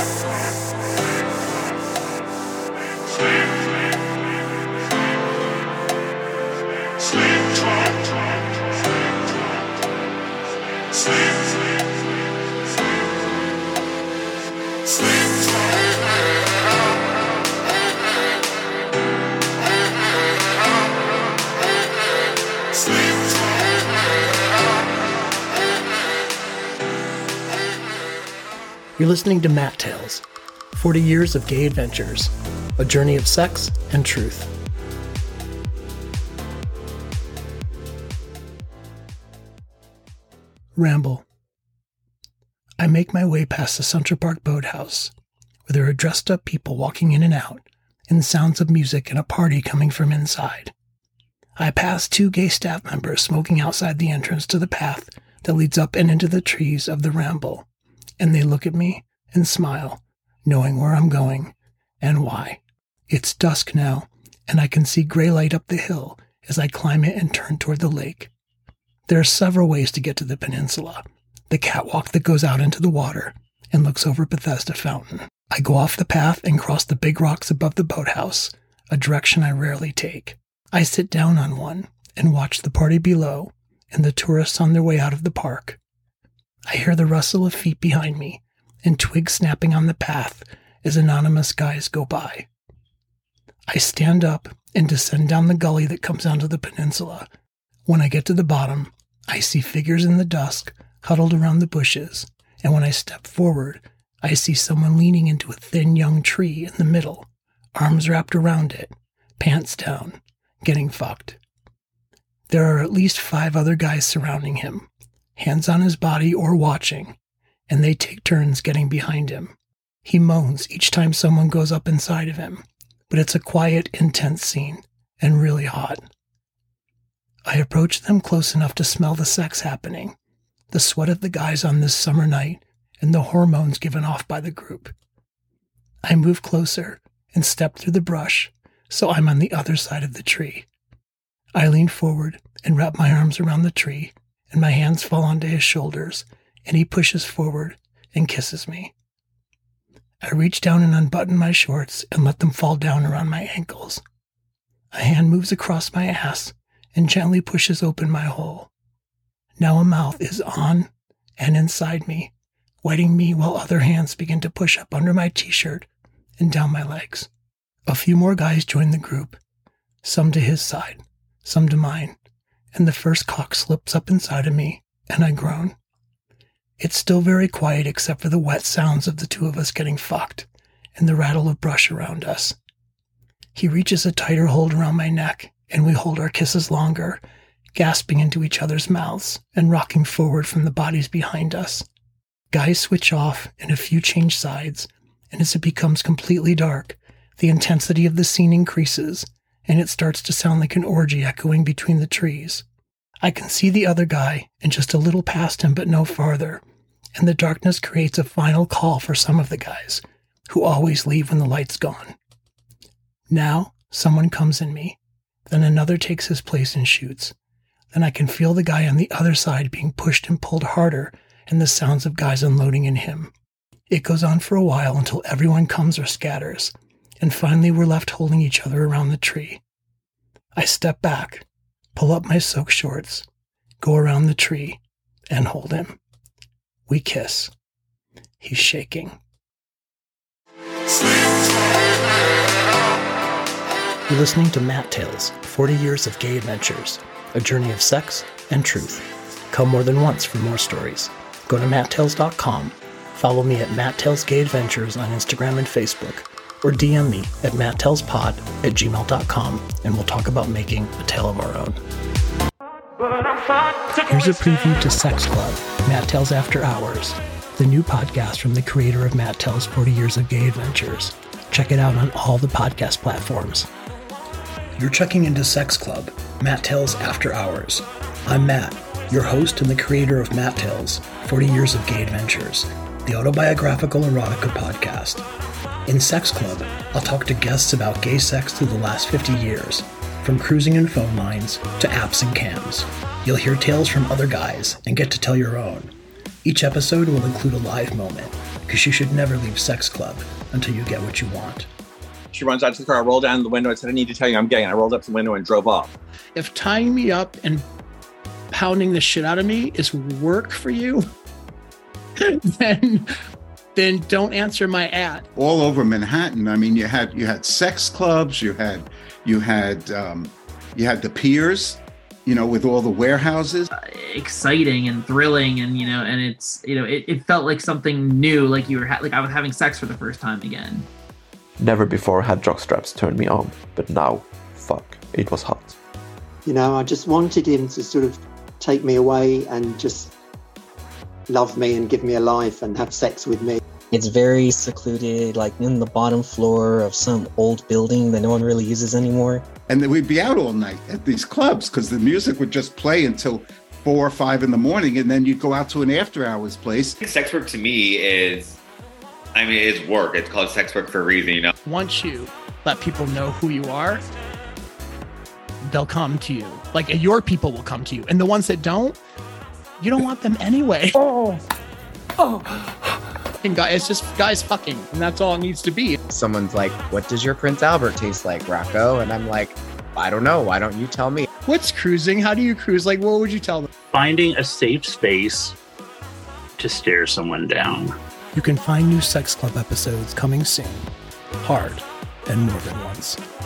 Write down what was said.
You're listening to Matt Tales, 40 Years of Gay Adventures, a journey of sex and truth. Ramble. I make my way past the Central Park Boathouse, where there are dressed-up people walking in and out, and sounds of music and a party coming from inside. I pass 2 gay staff members smoking outside the entrance to the path that leads up and into the trees of the Ramble, and they look at me and smile, knowing where I'm going and why. It's dusk now, and I can see gray light up the hill as I climb it and turn toward the lake. There are several ways to get to the peninsula. The catwalk that goes out into the water and looks over Bethesda Fountain. I go off the path and cross the big rocks above the boathouse, a direction I rarely take. I sit down on one and watch the party below and the tourists on their way out of the park. I hear the rustle of feet behind me and twigs snapping on the path as anonymous guys go by. I stand up and descend down the gully that comes onto the peninsula. When I get to the bottom, I see figures in the dusk huddled around the bushes, and when I step forward, I see someone leaning into a thin young tree in the middle, arms wrapped around it, pants down, getting fucked. There are at least 5 other guys surrounding him, hands on his body or watching, and they take turns getting behind him. He moans each time someone goes up inside of him, but it's a quiet, intense scene, and really hot. I approach them close enough to smell the sex happening, the sweat of the guys on this summer night, and the hormones given off by the group. I move closer and step through the brush, so I'm on the other side of the tree. I lean forward and wrap my arms around the tree, and my hands fall onto his shoulders, and he pushes forward and kisses me. I reach down and unbutton my shorts and let them fall down around my ankles. A hand moves across my ass and gently pushes open my hole. Now a mouth is on and inside me, wetting me while other hands begin to push up under my t-shirt and down my legs. A few more guys join the group, some to his side, some to mine, and the first cock slips up inside of me, and I groan. It's still very quiet except for the wet sounds of the 2 of us getting fucked and the rattle of brush around us. He reaches a tighter hold around my neck, and we hold our kisses longer, gasping into each other's mouths and rocking forward from the bodies behind us. Guys switch off and a few change sides, and as it becomes completely dark, the intensity of the scene increases, and it starts to sound like an orgy echoing between the trees. I can see the other guy and just a little past him but no farther, and the darkness creates a final call for some of the guys, who always leave when the light's gone. Now, someone comes in me, then another takes his place and shoots. Then I can feel the guy on the other side being pushed and pulled harder, and the sounds of guys unloading in him. It goes on for a while until everyone comes or scatters, and finally we're left holding each other around the tree. I step back, pull up my soaked shorts, go around the tree, and hold him. We kiss. He's shaking. You're listening to Matt Tales, 40 Years of Gay Adventures, a journey of sex and truth. Come more than once for more stories. Go to matttales.com, follow me at Matt Tales Gay Adventures on Instagram and Facebook, or DM me at matttalespod@gmail.com, and we'll talk about making a tale of our own. Here's a preview to Sex Club, Matt Tales After Hours, the new podcast from the creator of Matt Tales 40 Years of Gay Adventures. Check it out on all the podcast platforms. You're checking into Sex Club, Matt Tales After Hours. I'm Matt, your host and the creator of Matt Tales, 40 Years of Gay Adventures, the autobiographical erotica podcast. In Sex Club, I'll talk to guests about gay sex through the last 50 years, from cruising in phone lines to apps and cams. You'll hear tales from other guys and get to tell your own. Each episode will include a live moment, because you should never leave sex club until you get what you want. She runs out to the car, I rolled down the window and said, I need to tell you I'm gay. And I rolled up the window and drove off. If tying me up and pounding the shit out of me is work for you, then don't answer my ad. All over Manhattan. I mean, you had sex clubs, you had the piers, with all the warehouses. Exciting and thrilling, and and it's it felt like something new, like you were like I was having sex for the first time again. Never before had jockstraps turned me on, but now, fuck, it was hot. I just wanted him to sort of take me away and just love me and give me a life and have sex with me. It's very secluded, like in the bottom floor of some old building that no one really uses anymore. And then we'd be out all night at these clubs because the music would just play until 4 or 5 in the morning, and then you'd go out to an after-hours place. Sex work to me is work. It's called sex work for a reason, Once you let people know who you are, they'll come to you. Like, your people will come to you. And the ones that don't, you don't want them anyway. Oh. And it's just guys fucking, and that's all it needs to be. Someone's like, what does your Prince Albert taste like, Rocco? And I'm like, I don't know. Why don't you tell me? What's cruising? How do you cruise? Like, what would you tell them? Finding a safe space to stare someone down. You can find new Sex Club episodes coming soon. Hard and more than once.